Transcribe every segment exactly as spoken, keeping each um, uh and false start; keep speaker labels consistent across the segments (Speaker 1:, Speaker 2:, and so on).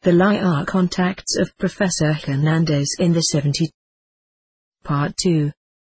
Speaker 1: The Liar Contacts of Professor Hernandez in the seventies. Part two.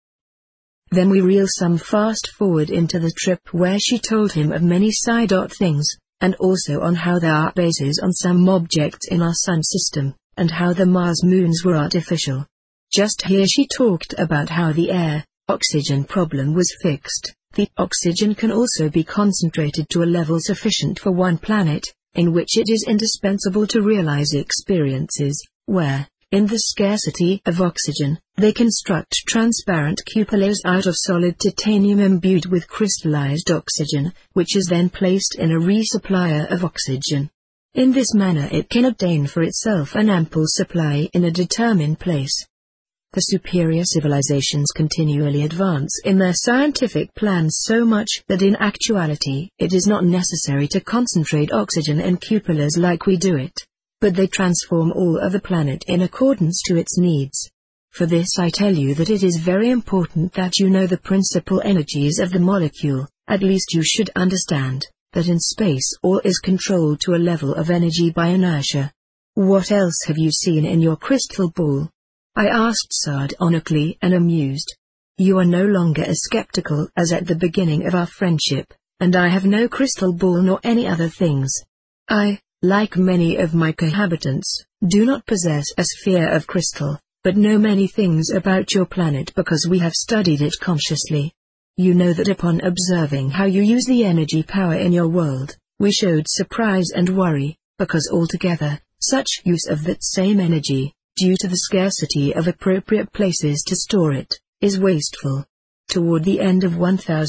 Speaker 1: Then we reel some fast forward into the trip where she told him of many side things, and also on how there are bases on some objects in our sun system, and how the Mars moons were artificial. Just here she talked about how the air, oxygen problem was fixed. The oxygen can also be concentrated to a level sufficient for one planet, in which it is indispensable to realize experiences, where, in the scarcity of oxygen, they construct transparent cupolas out of solid titanium imbued with crystallized oxygen, which is then placed in a resupplier of oxygen. In this manner it can obtain for itself an ample supply in a determined place. The superior civilizations continually advance in their scientific plans so much that in actuality it is not necessary to concentrate oxygen in cupolas like we do it, but they transform all of the planet in accordance to its needs. For this I tell you that it is very important that you know the principal energies of the molecule. At least you should understand that in space all is controlled to a level of energy by inertia. What else have you seen in your crystal ball? I asked sardonically and amused. You are no longer as skeptical as at the beginning of our friendship, and I have no crystal ball nor any other things. I, like many of my cohabitants, do not possess a sphere of crystal, but know many things about your planet because we have studied it consciously. You know that upon observing how you use the energy power in your world, we showed surprise and worry, because altogether, such use of that same energy, due to the scarcity of appropriate places to store it, is wasteful. Toward the end of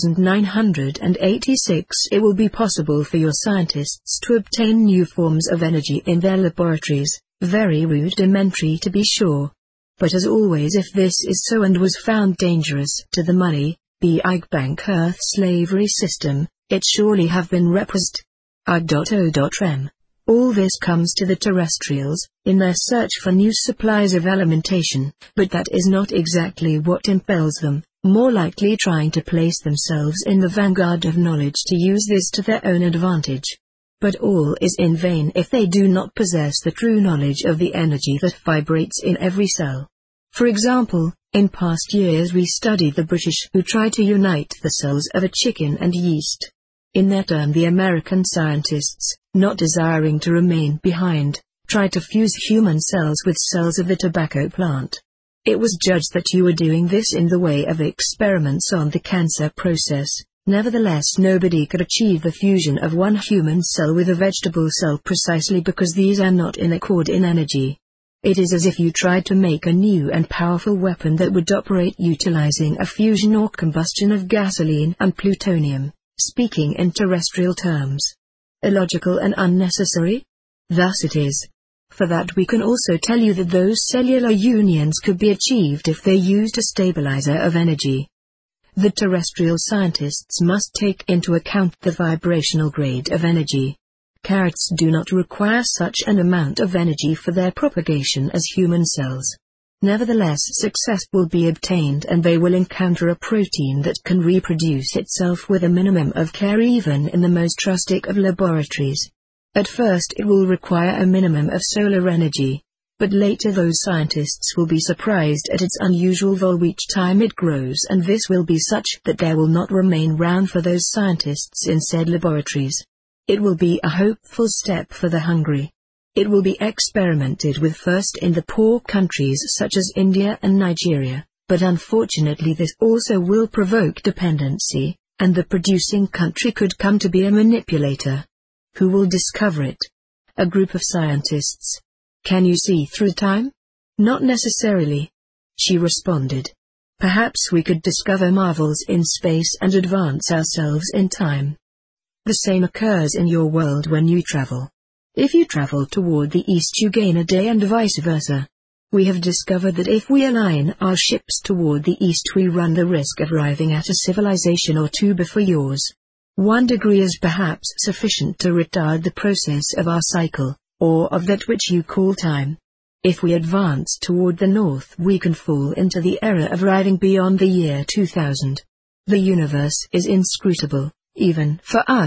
Speaker 1: nineteen eighty-six it will be possible for your scientists to obtain new forms of energy in their laboratories, very rudimentary to be sure. But as always, if this is so and was found dangerous to the money, Big Bank Earth slavery system, it surely have been repressed. I.O.M. All this comes to the terrestrials, in their search for new supplies of alimentation, but that is not exactly what impels them, more likely trying to place themselves in the vanguard of knowledge to use this to their own advantage. But all is in vain if they do not possess the true knowledge of the energy that vibrates in every cell. For example, in past years we studied the British who tried to unite the cells of a chicken and yeast. In their turn the American scientists, not desiring to remain behind, tried to fuse human cells with cells of the tobacco plant. It was judged that you were doing this in the way of experiments on the cancer process. Nevertheless, nobody could achieve the fusion of one human cell with a vegetable cell precisely because these are not in accord in energy. It is as if you tried to make a new and powerful weapon that would operate utilizing a fusion or combustion of gasoline and plutonium, speaking in terrestrial terms. Illogical and unnecessary? Thus it is. For that we can also tell you that those cellular unions could be achieved if they used a stabilizer of energy. The terrestrial scientists must take into account the vibrational grade of energy. Carrots do not require such an amount of energy for their propagation as human cells. Nevertheless, success will be obtained and they will encounter a protein that can reproduce itself with a minimum of care even in the most rustic of laboratories. At first it will require a minimum of solar energy, but later those scientists will be surprised at its unusual volume each time it grows, and this will be such that there will not remain room for those scientists in said laboratories. It will be a hopeful step for the hungry. It will be experimented with first in the poor countries such as India and Nigeria, but unfortunately this also will provoke dependency, and the producing country could come to be a manipulator. Who will discover it? A group of scientists. Can you see through time? Not necessarily. She responded. Perhaps we could discover marvels in space and advance ourselves in time. The same occurs in your world when you travel. If you travel toward the east you gain a day and vice versa. We have discovered that if we align our ships toward the east we run the risk of arriving at a civilization or two before yours. One degree is perhaps sufficient to retard the process of our cycle, or of that which you call time. If we advance toward the north we can fall into the error of arriving beyond the year two thousand. The universe is inscrutable, even for us,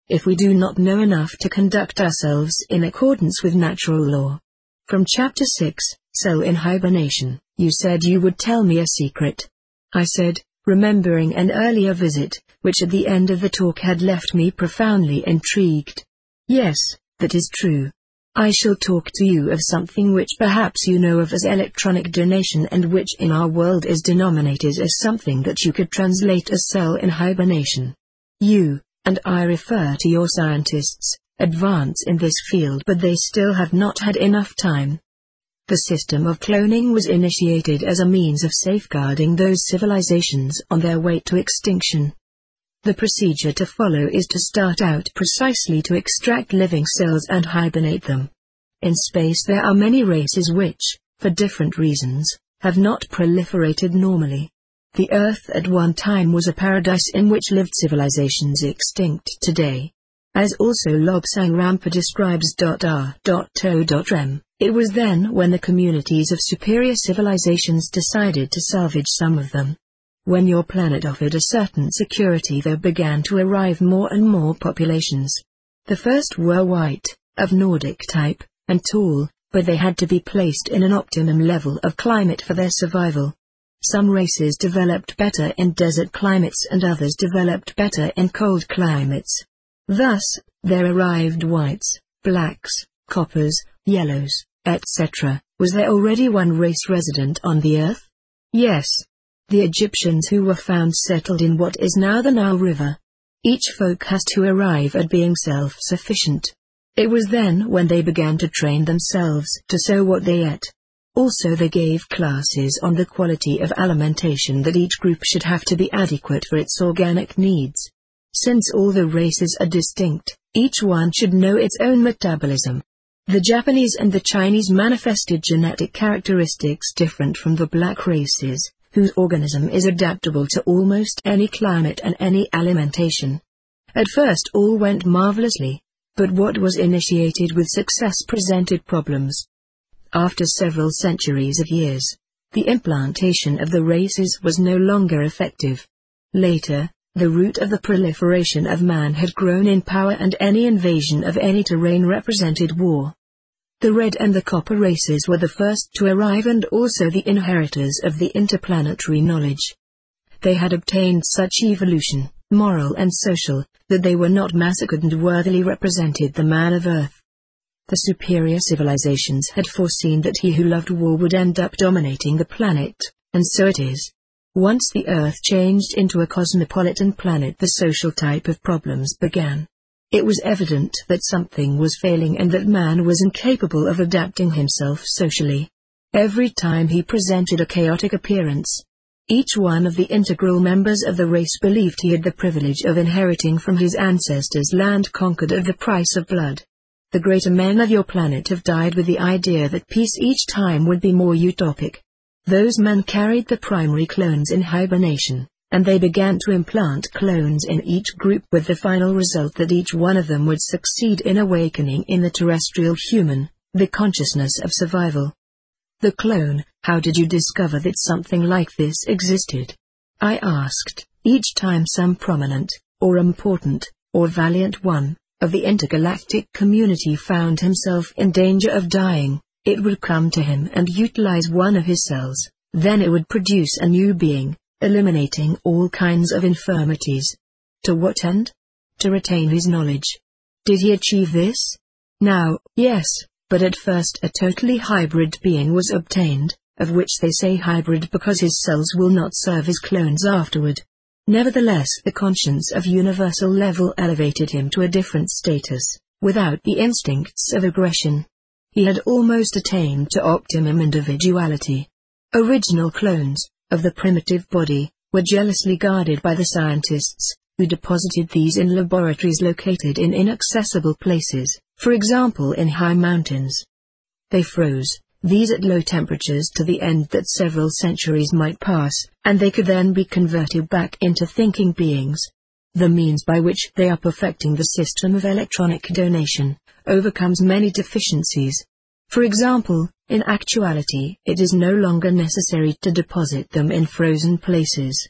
Speaker 1: if we do not know enough to conduct ourselves in accordance with natural law. From Chapter six, Cell in Hibernation, you said you would tell me a secret. I said, remembering an earlier visit, which at the end of the talk had left me profoundly intrigued. Yes, that is true. I shall talk to you of something which perhaps you know of as electronic donation, and which in our world is denominated as something that you could translate as cell in hibernation. You, and I refer to your scientists, advance in this field, but they still have not had enough time. The system of cloning was initiated as a means of safeguarding those civilizations on their way to extinction. The procedure to follow is to start out precisely to extract living cells and hibernate them. In space there are many races which, for different reasons, have not proliferated normally. The Earth at one time was a paradise in which lived civilizations extinct today. As also Lobsang Rampa describes. R To Rem, it was then when the communities of superior civilizations decided to salvage some of them. When your planet offered a certain security, there began to arrive more and more populations. The first were white, of Nordic type, and tall, but they had to be placed in an optimum level of climate for their survival. Some races developed better in desert climates and others developed better in cold climates. Thus, there arrived whites, blacks, coppers, yellows, et cetera. Was there already one race resident on the Earth? Yes. The Egyptians who were found settled in what is now the Nile River. Each folk has to arrive at being self-sufficient. It was then when they began to train themselves to sow what they ate. Also they gave classes on the quality of alimentation that each group should have to be adequate for its organic needs. Since all the races are distinct, each one should know its own metabolism. The Japanese and the Chinese manifested genetic characteristics different from the black races, whose organism is adaptable to almost any climate and any alimentation. At first all went marvelously, but what was initiated with success presented problems. After several centuries of years, the implantation of the races was no longer effective. Later, the root of the proliferation of man had grown in power, and any invasion of any terrain represented war. The red and the copper races were the first to arrive and also the inheritors of the interplanetary knowledge. They had obtained such evolution, moral and social, that they were not massacred and worthily represented the man of Earth. The superior civilizations had foreseen that he who loved war would end up dominating the planet, and so it is. Once the Earth changed into a cosmopolitan planet, the social type of problems began. It was evident that something was failing and that man was incapable of adapting himself socially. Every time he presented a chaotic appearance, each one of the integral members of the race believed he had the privilege of inheriting from his ancestors land conquered at the price of blood. The greater men of your planet have died with the idea that peace each time would be more utopic. Those men carried the primary clones in hibernation, and they began to implant clones in each group with the final result that each one of them would succeed in awakening in the terrestrial human, the consciousness of survival. The clone, how did you discover that something like this existed? I asked. Each time some prominent, or important, or valiant one, of the intergalactic community found himself in danger of dying, it would come to him and utilize one of his cells, then it would produce a new being, eliminating all kinds of infirmities. To what end? To retain his knowledge. Did he achieve this? Now, yes, but at first a totally hybrid being was obtained, of which they say hybrid because his cells will not serve as clones afterward. Nevertheless, the conscience of universal level elevated him to a different status, without the instincts of aggression. He had almost attained to optimum individuality. Original clones, of the primitive body, were jealously guarded by the scientists, who deposited these in laboratories located in inaccessible places, for example in high mountains. They froze these at low temperatures to the end that several centuries might pass, and they could then be converted back into thinking beings. The means by which they are perfecting the system of electronic donation overcomes many deficiencies. For example, in actuality, it is no longer necessary to deposit them in frozen places.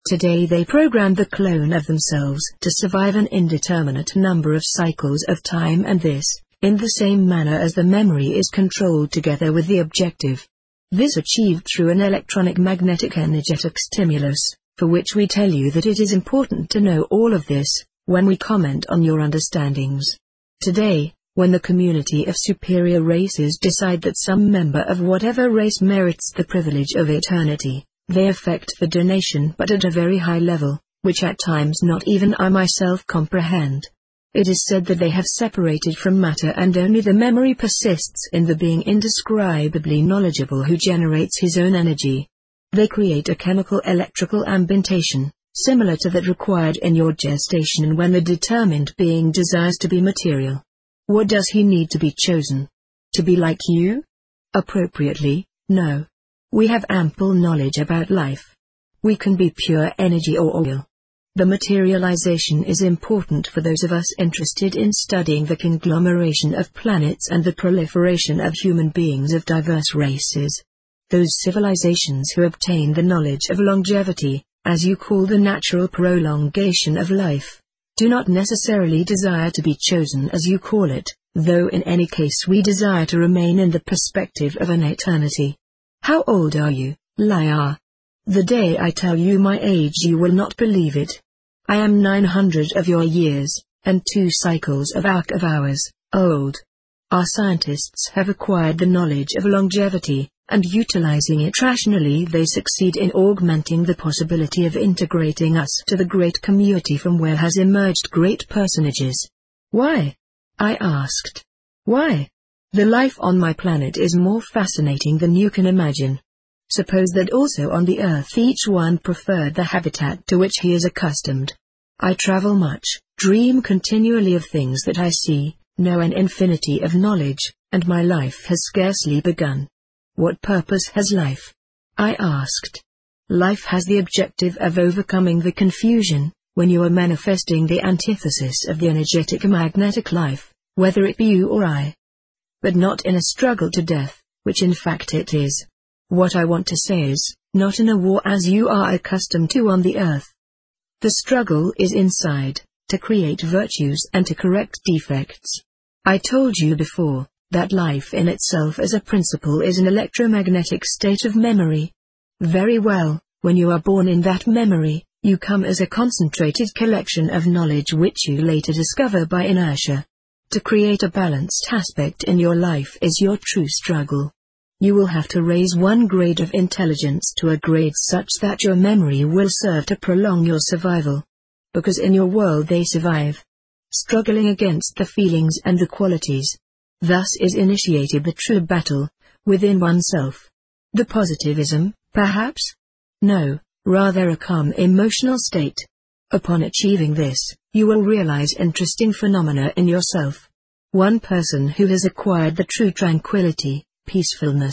Speaker 1: Today they program the clone of themselves to survive an indeterminate number of cycles of time, and this, in the same manner as the memory is controlled together with the objective. This achieved through an electronic magnetic energetic stimulus, for which we tell you that it is important to know all of this, when we comment on your understandings. Today, when the community of superior races decide that some member of whatever race merits the privilege of eternity, they effect the donation but at a very high level, which at times not even I myself comprehend. It is said that they have separated from matter and only the memory persists in the being indescribably knowledgeable who generates his own energy. They create a chemical electrical ambientation, similar to that required in your gestation when the determined being desires to be material. What does he need to be chosen? To be like you? Appropriately, no. We have ample knowledge about life. We can be pure energy or oil. The materialization is important for those of us interested in studying the conglomeration of planets and the proliferation of human beings of diverse races. Those civilizations who obtain the knowledge of longevity, as you call the natural prolongation of life, do not necessarily desire to be chosen as you call it, though in any case we desire to remain in the perspective of an eternity. How old are you, liar? The day I tell you my age you will not believe it. I am nine hundred of your years, and two cycles of arc of hours, old. Our scientists have acquired the knowledge of longevity, and utilizing it rationally they succeed in augmenting the possibility of integrating us to the great community from where has emerged great personages. Why? I asked. Why? The life on my planet is more fascinating than you can imagine. Suppose that also on the Earth each one preferred the habitat to which he is accustomed. I travel much, dream continually of things that I see, know an infinity of knowledge, and my life has scarcely begun. What purpose has life? I asked. Life has the objective of overcoming the confusion, when you are manifesting the antithesis of the energetic magnetic life, whether it be you or I. But not in a struggle to death, which in fact it is. What I want to say is, not in a war as you are accustomed to on the Earth. The struggle is inside, to create virtues and to correct defects. I told you before, that life in itself as a principle is an electromagnetic state of memory. Very well, when you are born in that memory, you come as a concentrated collection of knowledge which you later discover by inertia. To create a balanced aspect in your life is your true struggle. You will have to raise one grade of intelligence to a grade such that your memory will serve to prolong your survival. Because in your world they survive. Struggling against the feelings and the qualities. Thus is initiated the true battle, within oneself. The positivism, perhaps? No, rather a calm emotional state. Upon achieving this, you will realize interesting phenomena in yourself. One person who has acquired the true tranquility, peacefulness,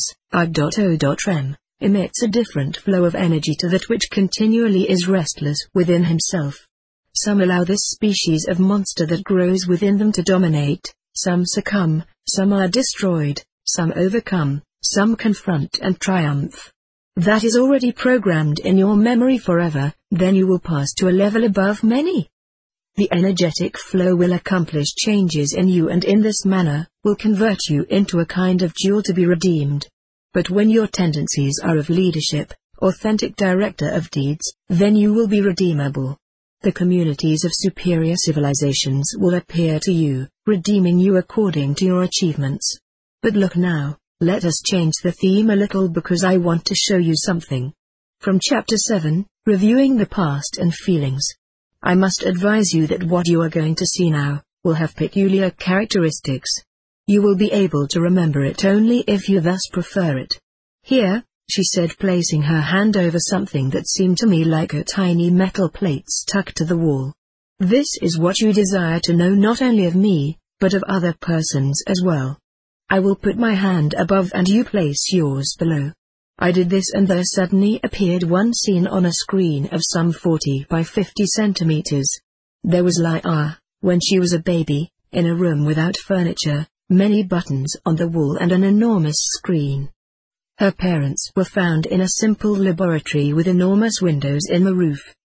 Speaker 1: I.O.R.E.M, emits a different flow of energy to that which continually is restless within himself. Some allow this species of monster that grows within them to dominate, some succumb, some are destroyed, some overcome, some confront and triumph. That is already programmed in your memory forever, then you will pass to a level above many. The energetic flow will accomplish changes in you and in this manner, will convert you into a kind of jewel to be redeemed. But when your tendencies are of leadership, authentic director of deeds, then you will be redeemable. The communities of superior civilizations will appear to you, redeeming you according to your achievements. But look now, let us change the theme a little because I want to show you something. From Chapter seven, Reviewing the Past and Feelings. I must advise you that what you are going to see now, will have peculiar characteristics. You will be able to remember it only if you thus prefer it. Here, she said, placing her hand over something that seemed to me like a tiny metal plate stuck to the wall. This is what you desire to know not only of me, but of other persons as well. I will put my hand above and you place yours below. I did this and there suddenly appeared one scene on a screen of some forty by fifty centimeters. There was Lia, when she was a baby, in a room without furniture, many buttons on the wall and an enormous screen. Her parents were found in a simple laboratory with enormous windows in the roof,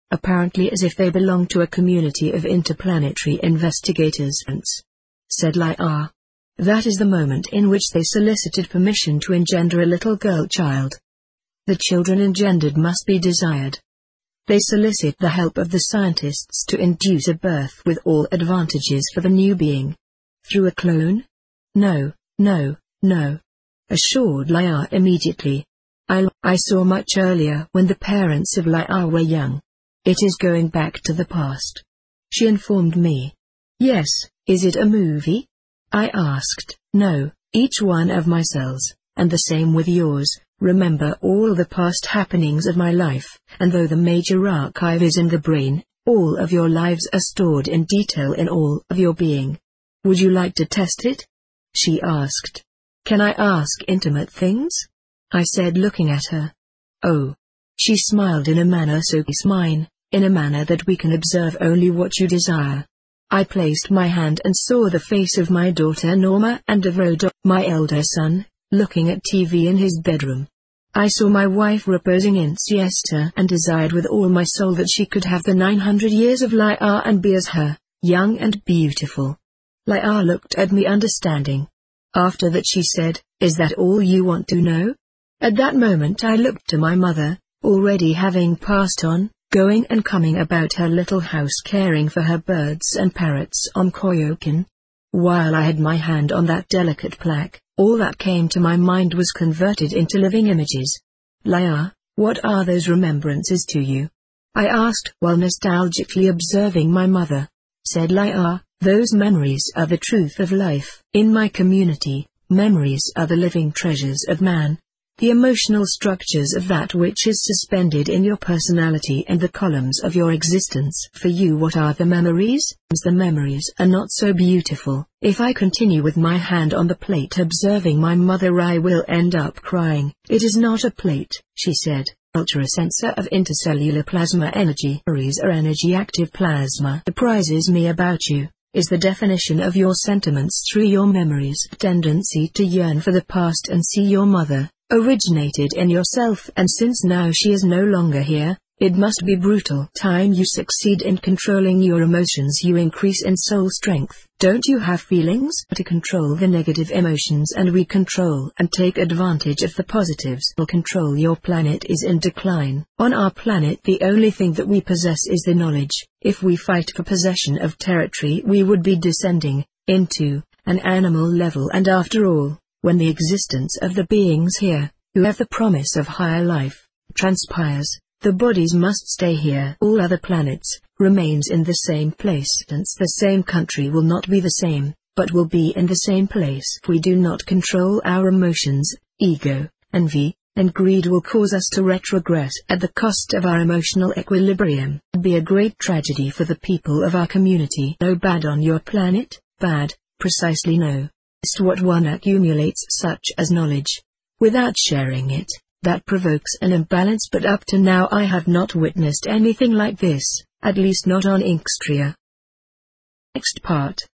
Speaker 1: apparently as if they belong to a community of interplanetary investigators, said Liar. That is the moment in which they solicited permission to engender a little girl child. The children engendered must be desired. They solicit the help of the scientists to induce a birth with all advantages for the new being. Through a clone? No, no, no, assured Liar immediately. I, I saw much earlier when the parents of Liar were young. It is going back to the past. She informed me. Yes, is it a movie? I asked. No, each one of my cells, and the same with yours, remember all the past happenings of my life, and though the major archive is in the brain, all of your lives are stored in detail in all of your being. Would you like to test it? She asked. Can I ask intimate things? I said, looking at her. Oh. She smiled in a manner so mine, in a manner that we can observe only what you desire. I placed my hand and saw the face of my daughter Norma and of Rhoda, my elder son, looking at T V in his bedroom. I saw my wife reposing in siesta and desired with all my soul that she could have the nine hundred years of Liar and be as her, young and beautiful. Liar looked at me understanding. After that she said, is that all you want to know? At that moment I looked to my mother, already having passed on, going and coming about her little house caring for her birds and parrots on Koyokin. While I had my hand on that delicate plaque, all that came to my mind was converted into living images. Liar, what are those remembrances to you? I asked while nostalgically observing my mother. Said Liar, those memories are the truth of life. In my community, memories are the living treasures of man. The emotional structures of that which is suspended in your personality and the columns of your existence. For you, what are the memories? The memories are not so beautiful. If I continue with my hand on the plate observing my mother, I will end up crying. It is not a plate, she said. Ultrasensor of intercellular plasma energy. Memories are energy-active plasma. Surprises me about you is the definition of your sentiments through your memories. Tendency to yearn for the past and see your mother originated in yourself, and since now she is no longer here, it must be brutal. Time you succeed in controlling your emotions, you increase in soul strength. Don't you have feelings? To control the negative emotions and we control and take advantage of the positives. Will control your planet is in decline. On our planet the only thing that we possess is the knowledge. If we fight for possession of territory we would be descending into an animal level, and after all, when the existence of the beings here, who have the promise of higher life, transpires, the bodies must stay here. All other planets remains in the same place. Hence the same country will not be the same, but will be in the same place. If we do not control our emotions, ego, envy, and greed will cause us to retrogress at the cost of our emotional equilibrium. It would be a great tragedy for the people of our community. No bad on your planet? Bad, precisely no. What one accumulates such as knowledge, without sharing it, that provokes an imbalance, but up to now I have not witnessed anything like this, at least not on Inkstria. Next part.